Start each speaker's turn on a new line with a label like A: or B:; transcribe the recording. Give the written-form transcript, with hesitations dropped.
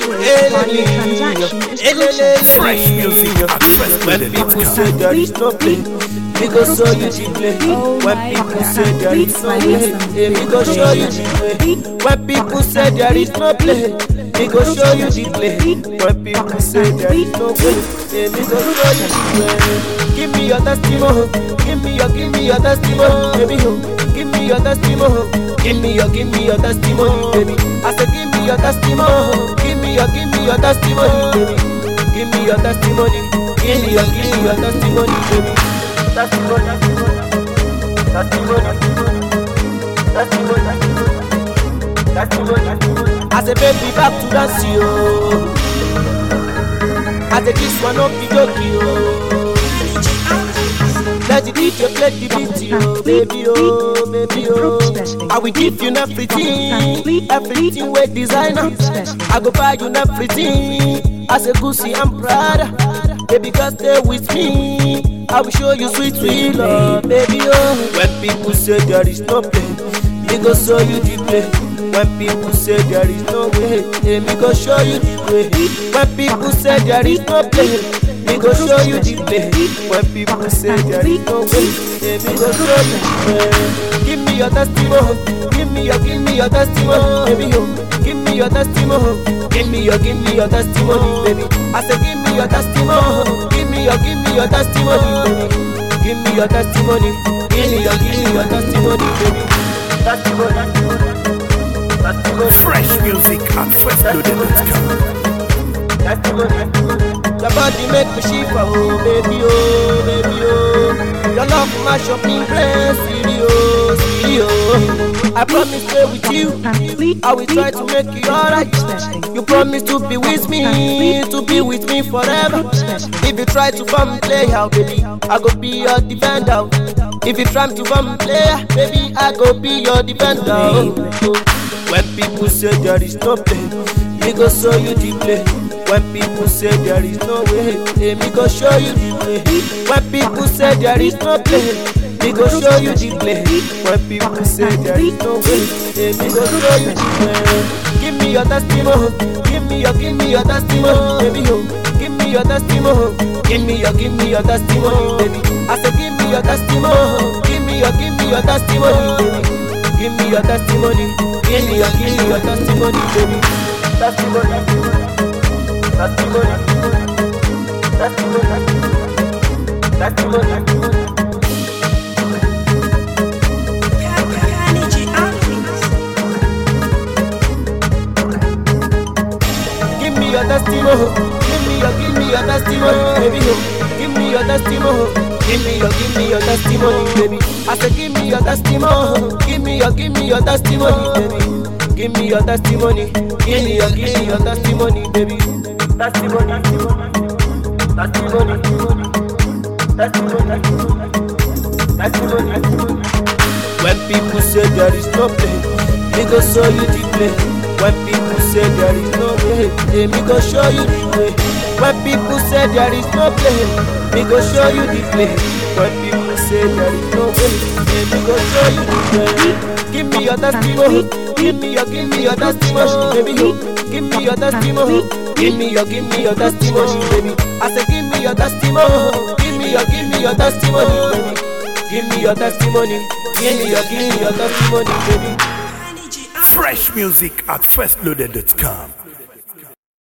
A: invoice while your transaction is processed.
B: Fresh music at First
C: When people say there is no play, we go show you the play. When people say there is no play, we go show you the play. When people say there is no play, we go show you the play. When people say there is no play, we go show you the play. Give me your testimony, give me your testimony, baby. Give me your testimony, give me your testimony, baby. I said give me your testimony, give me your testimony, baby. Give me your testimony, give me your testimony, baby. Testimony, I say baby back to dance yo. I say this one up be joke yo. Let the DJ play the beat yo, baby oh, baby oh. I will give you everything with designer. I go buy you everything. I say Gucci and Prada, baby girl stay with me. I will show you sweet sweet love, baby oh. When people say there is no play, me go show you the play. When people say there is no way, me go show you the way. When people say there is no play, me go show you the play. When people say there is no way, me go show you the way. Give me your testimony, give me your testimony, baby oh. Give me your testimony, give me your testimony, baby. I say give me your testimony, give me your testimony, baby. Give me your testimony, give me your testimony, baby. Testimony.
B: Fresh music at firstloaded.com.
C: Your body make me shiver, oh baby, oh baby, oh. Your love mash up me brain, serious, serious. I promise stay with you, I will try to make you alright. You promise to be with me forever. If you try to come play out, baby, I go be your defender. If you try to come play, baby, I go be your defender. When people say there is no play, me go show you the play. When people say there is no way, me go show you the way. When people say there is no play, me go show you the play. When people say there is no way, me go show you the way. Give me your testimony, give me your testimony, baby oh. Give me your testimony, give me your testimony, baby. I say give me your testimony, give me your testimony, baby. Give me your testimony, give me your testimony, baby. Testimony. Give me your testimony, give me your testimony, baby. Give me your testimony, give me your testimony, baby. I say give me your testimony, give me your testimony, baby. Give me your testimony, give me your testimony, baby. Testimony. When people say there is no play, me go show you the play. When people say there is no way, me go show you the way. When people say there is no play, me go show you the play. When people say there is no way, me go show you the way. Give me your testimony, give me your testimony, baby. Give me your testimony, give me your testimony, baby. I say give me your testimony, give me your testimony, baby. Give me your testimony, give me your testimony, baby.
B: Fresh music at firstloaded.com.